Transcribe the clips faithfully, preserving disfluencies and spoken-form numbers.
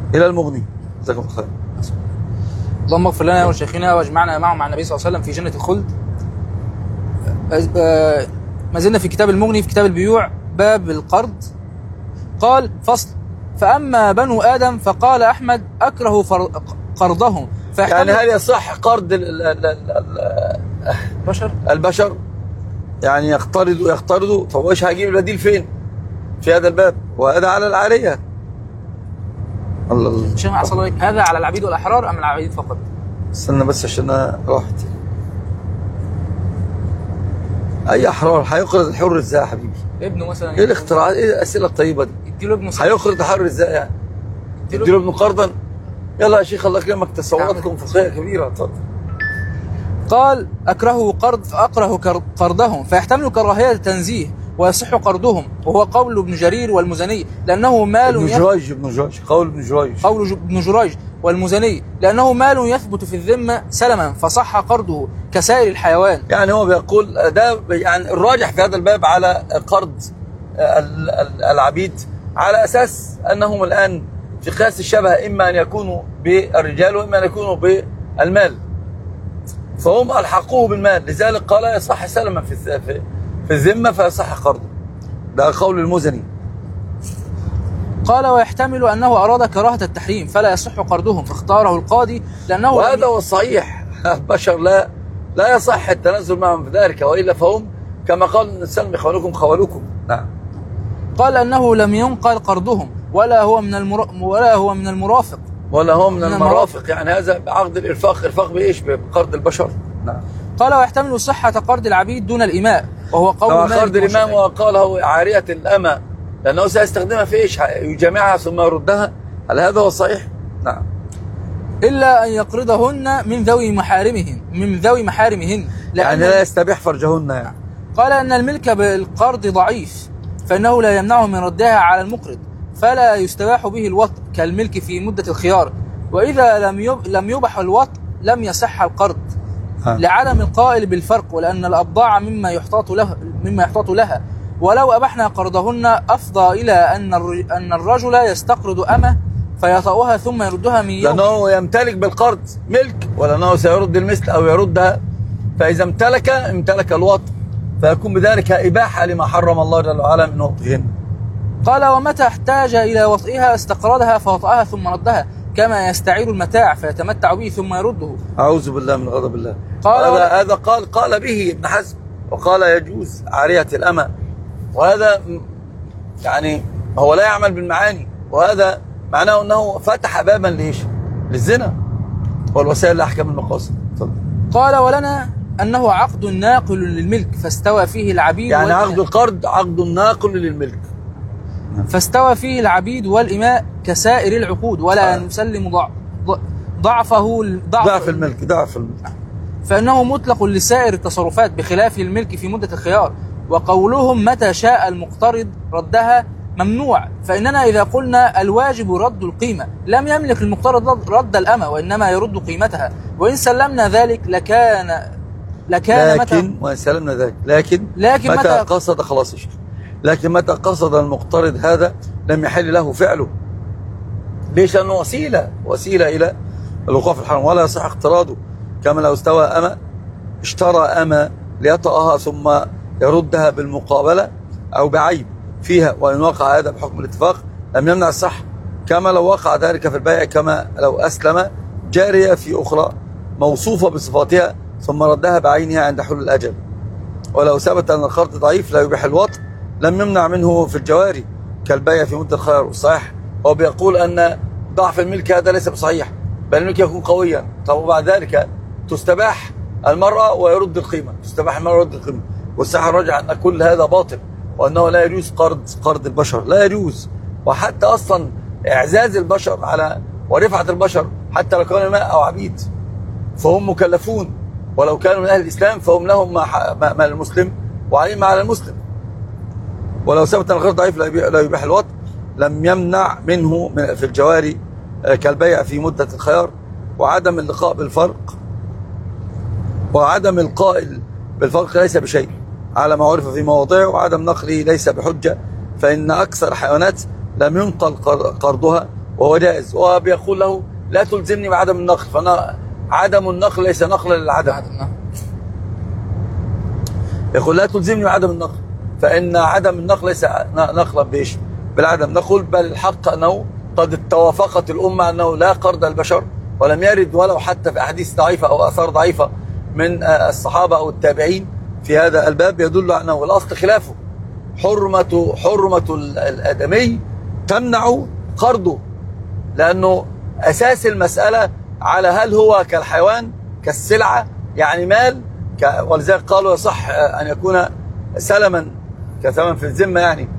إلى المغني. جزاكم الله خير. اللهم اغفر لنا ولشيخنا واجمعنا معه مع النبي صلى الله عليه وسلم في جنة الخلد. ما زلنا في كتاب المغني في كتاب البيوع باب القرض. قال فصل: فأما بنو آدم فقال أحمد أكره قرضهم. يعني هل يصح قرض البشر البشر يعني يقترضوا يقترضوا فهو ايش هيجيب البديل فين في هذا الباب؟ وهذا على العارية. الله الله. شيخ أحسن عليك، هذا على العبيد والأحرار أم العبيد فقط؟ استنى بس عشان أنا راحت. أي أحرار؟ هيقرض الحر إزاي يا حبيبي؟ ابنه مثلا. إيه الاختراعات؟ إيه الأسئلة الطيبة دي؟ يديله ابنه. هيقرض الحر إزاي يعني؟ يديله ابنه قرضا؟ يلا يا شيخ الله يكرمك، تصوراتكم فقهية كبيرة. اتفضل. قال: أكره قرض فأكره قرضهم، فيحتمل كراهية التنزيه ويصح قرضهم، وهو قول ابن جرير والمزني لأنه مال ابن جريج ابن جريج قول ابن جريج قول ابن جريج والمزني لأنه مال يثبت في الذمة سلما فصح قرضه كسائر الحيوان. يعني هو بيقول ده يعني الراجح في هذا الباب على قرض العبيد على أساس أنهم الآن في قياس الشبه إما أن يكونوا بالرجال وإما أن يكونوا بالمال، فهم ألحقوه بالمال، لذلك قال يصح سلما في في الذمة فيصح قرضه. ده قول المزني. قال: ويحتمل أنه أراد كراهة التحريم فلا يصح قرضهم فاختاره القاضي لأنه وهذا هو الصحيح. البشر لا لا يصح التنزل معهم في ذلك، وإلا فهم كما قال السلم خوالكم خوالكم. نعم. قال أنه لم ينقل قرضهم ولا هو من المر... ولا هو من المرافق ولا هو من, من المرافق. يعني هذا عقد الإرفاق. إرفاق بإيش؟ بقرض البشر. نعم. قال: ويحتمل صحة قرض العبيد دون الإماء، وهو قول قرض الإمام وقاله عارية الأمة لأنه سيستخدمها في إيش؟ يجمعها ثم يردها. هل هذا هو الصحيح؟ نعم. إلا أن يقرضهن من ذوي محارمهن من ذوي محارمهن يعني لا يستبيح فرجهن. يعني قال أن الملك بالقرض ضعيف فإنه لا يمنعه من ردها على المقرض، فلا يستباح به الوطء كالملك في مدة الخيار، وإذا لم يب... لم يبح الوطء لم يصح القرض ها. لعدم القائل بالفرق، ولأن الأبضاع مما يحتاط له مما يحتاط لها، ولو أبحنا قرضهن أفضى إلى أن أن الرجل يستقرض أمه فيطأها ثم يردها من يوم، لأنه يمتلك بالقرض ملك، ولأنه سيرد المثل أو يردها، فإذا امتلك امتلك الوطء فيكون بذلك إباحة لما حرم الله جل وعلا من وطئهن. قال: ومتى احتاج إلى وطئها استقرضها فوطأها ثم ردها كما يستعير المتاع فيتمتع به ثم يرده. أعوذ بالله من غضب الله. قال هذا هذا قال قال به ابن حزم، وقال يجوز عارية الأمة، وهذا يعني هو لا يعمل بالمعاني، وهذا معناه أنه فتح بابا ليش؟ للزنا والوسائل لأحكام المقاصد. قال: ولنا أنه عقد ناقل للملك فاستوى فيه العبيد، يعني عقد القرض عقد ناقل للملك فاستوى فيه العبيد والإماء كسائر العقود، ولا آه. نسلم ضع ضعفه ضعف, ضعف الملك ضعف الملك فإنه مطلق لسائر التصرفات بخلاف الملك في مدة الخيار. وقولهم متى شاء المقترض ردها ممنوع، فإننا إذا قلنا الواجب رد القيمة لم يملك المقترض رد الأمة وإنما يرد قيمتها، وإن سلمنا ذلك لكان لكان لكن متى وإن سلمنا ذلك لكن, لكن متى, متى قصد خلاص يا شيخ لكن متى قصد المقترض هذا لم يحل له فعله. ليش؟ لأنه وسيلة وسيلة إلى الوقوع في الحرام، ولا يصح اقتراضه. كما لو استوى أمة اشترى أمة ليطأها ثم يردها بالمقابلة أو بعيب فيها، وإن وقع هذا بحكم الاتفاق لم يمنع الصح، كما لو وقع ذلك في البيع، كما لو أسلم جارية في أخرى موصوفة بصفاتها ثم ردها بعينها عند حلول الأجل. ولو ثبت أن القرض ضعيف لا يبيح الوطء لم يمنع منه في الجواري كالبيع في مدة الخيار. والصحيح هو بيقول أن ضعف الملك هذا ليس بصحيح، بل الملك يكون قويا. طب وبعد ذلك تستباح المرأة ويرد القيمة، تستباح المرأة ويرد القيمة. والصحيح الراجع أن كل هذا باطل، وأنه لا يجوز قرض قرض البشر، لا يجوز. وحتى أصلا إعزاز البشر على ورفعة البشر حتى لو كانوا ماء أو عبيد فهم مكلفون، ولو كانوا من أهل الإسلام فهم لهم ما ما المسلم وعليهم ما على المسلم. ولو ثبت أن القرض ضعيف لا يبيح الوطء لم يمنع منه في الجواري كالبيع في مدة الخيار. وعدم اللقاء بالفرق وعدم القائل بالفرق ليس بشيء على ما عرف في مواضعه، وعدم نقله ليس بحجة، فإن أكثر حيوانات لم ينقل قرضها وهو جائز، وبيقول له لا تلزمني بعدم النقل، فأنا عدم النقل ليس نقلا للعدم. يقول لا تلزمني بعدم النقل، فإن عدم النقل ليس نقلا بإيش؟ بالعدم. نقول بل الحق أنه قد توافقت الأمة أنه لا قرض البشر، ولم يرد ولو حتى في أحاديث ضعيفة أو آثار ضعيفة من الصحابة أو التابعين في هذا الباب يدل على أنه الأصل خلافه. حرمة حرمة الآدمي تمنع قرضه، لأنه أساس المسألة على هل هو كالحيوان كالسلعة يعني مال، ولذلك قالوا يصح أن يكون سلما كثمن في الذمة يعني،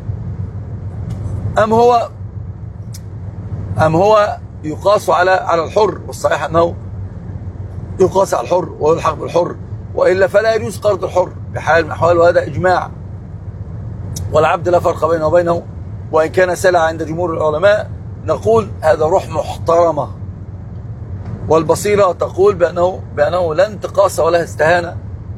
أم هو أم هو يقاس على على الحر، والصحيح أنه يقاس على الحر ويلحق بالحر، وإلا فلا يجوز قرض الحر بحال من الأحوال، وهذا إجماع. والعبد لا فرق بينه وبينه وإن كان سلعة عند جمهور العلماء. نقول هذا روح محترمة، والبصيرة تقول بأنه بأنه لا انتقاص ولا استهانة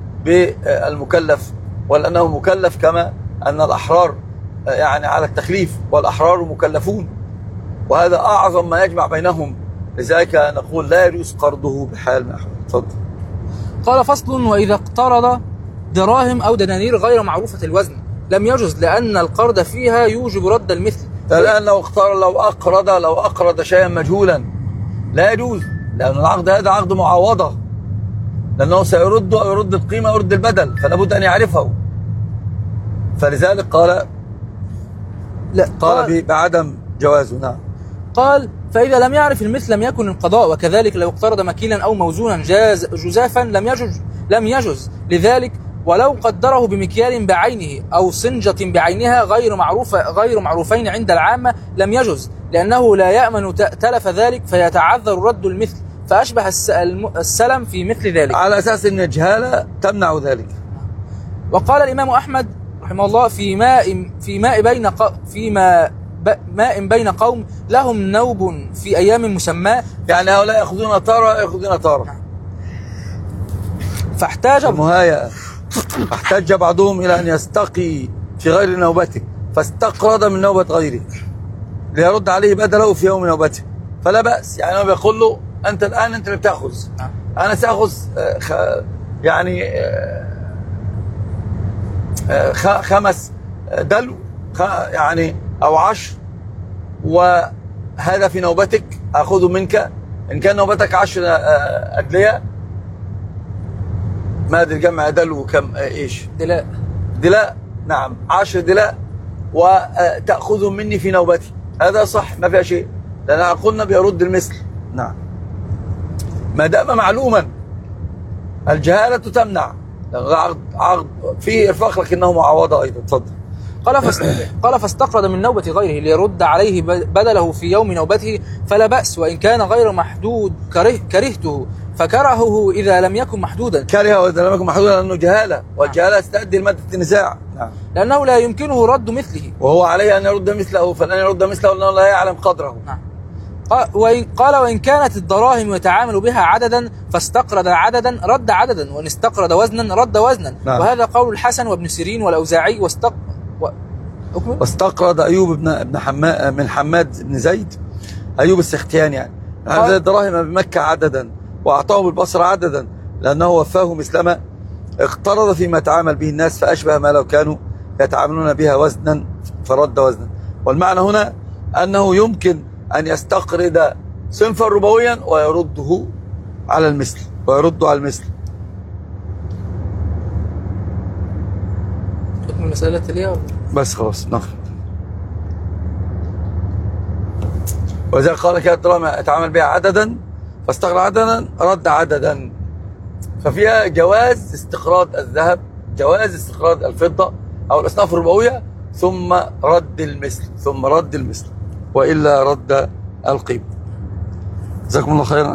بالمكلف، ولأنه مكلف كما أن الأحرار يعني على التكليف، والأحرار مكلفون، وهذا أعظم ما يجمع بينهم. لذلك نقول لا يجوز قرضه بحال من الأحوال. تفضل. قال فصل: وإذا اقترض دراهم أو دنانير غير معروفة الوزن لم يجوز، لأن القرض فيها يوجب رد المثل. الآن لو اقترض لو أقرض لو أقرض شيئا مجهولا لا يجوز، لأن العقد هذا عقد معاوضة، لأنه سيرد أو يرد القيمة يرد البدل، فلا بد أن يعرفه. فلذلك قال لا قال, قال بعدم جوازه. نعم. قال: فإذا لم يعرف المثل لم يكن القضاء، وكذلك لو اقترض مكيلا أو موزونا جاز جزافا لم يجوز لم يجوز لذلك، ولو قدره بمكيال بعينه أو صنجة بعينها غير معروفة غير معروفين عند العامة لم يجوز، لأنه لا يأمن تلف ذلك فيتعذر رد المثل، فأشبه السلم في مثل ذلك، على أساس أن الجهالة تمنع ذلك. وقال الإمام أحمد رحمه الله: في ماء في ماء بين ق... في ماء ماء بين قوم لهم نوب في أيام مسماة، يعني هؤلاء يأخذون تارة يأخذون تارة، فاحتاج مهاية احتاج بعضهم إلى أن يستقي في غير نوبته، فاستقرض من نوبة غيره ليرد عليه بدله في يوم نوبته، فلا بأس. يعني هو بيقول له أنت الآن أنت اللي بتأخذ، أنا سأخذ يعني خمس دلو يعني أو عشر، وهذا في نوبتك أخذه منك، إن كان نوبتك عشر أدلية، ما أدري جمع دلو كم إيش دلاء دلاء نعم عشر دلاء، وتأخذهم مني في نوبتي، هذا صح ما فيها شيء، لأن قلنا بيرد المثل. نعم، ما دام معلوما. الجهالة تمنع، عقد عقد فيه إرفاق لكنه معاوضة أيضا. تفضل. قال فاست... قال فاستقرض من نوبة غيره ليرد عليه بدله في يوم نوبته فلا بأس، وإن كان غير محدود كره... كرهته فكرهه إذا لم يكن محدودا. كرهه إذا لم يكن محدودا لأنه جهالة، والجهالة تؤدي لمادة النزاع. نعم. لأنه لا يمكنه رد مثله، وهو عليه أن يرد مثله، فلن يرد مثله لأنه لا يعلم قدره. نعم. قال: وإن كانت الدراهم يتعامل بها عددا فاستقرض عددا رد عددا، وإن استقرض وزنا رد وزنا. نعم. وهذا قول الحسن وابن سيرين والأوزاعي. واستق... و... واستقرض أيوب بن ابن حماد من حماد بن زيد، أيوب السختياني يعني، هذا الدراهم بمكة عددا وأعطاه بالبصرة عددا، لأنه وفاه مثلما اقترض فيما تعامل به الناس، فأشبه ما لو كانوا يتعاملون بها وزنا فرد وزنا. والمعنى هنا أنه يمكن أن يستقرض صنفا ربويا ويرده على المثل ويرده على المثل. حكم المسألة اليوم بس خلاص نخرج. وإذا قال كانت دراهم يتعامل بها عددا فاستقرض عددا رد عددا، ففيها جواز استقراض الذهب، جواز استقراض الفضة أو الأصناف الربوية، ثم رد المثل ثم رد المثل وإلا رد القيمة. جزاكم الله خيرا.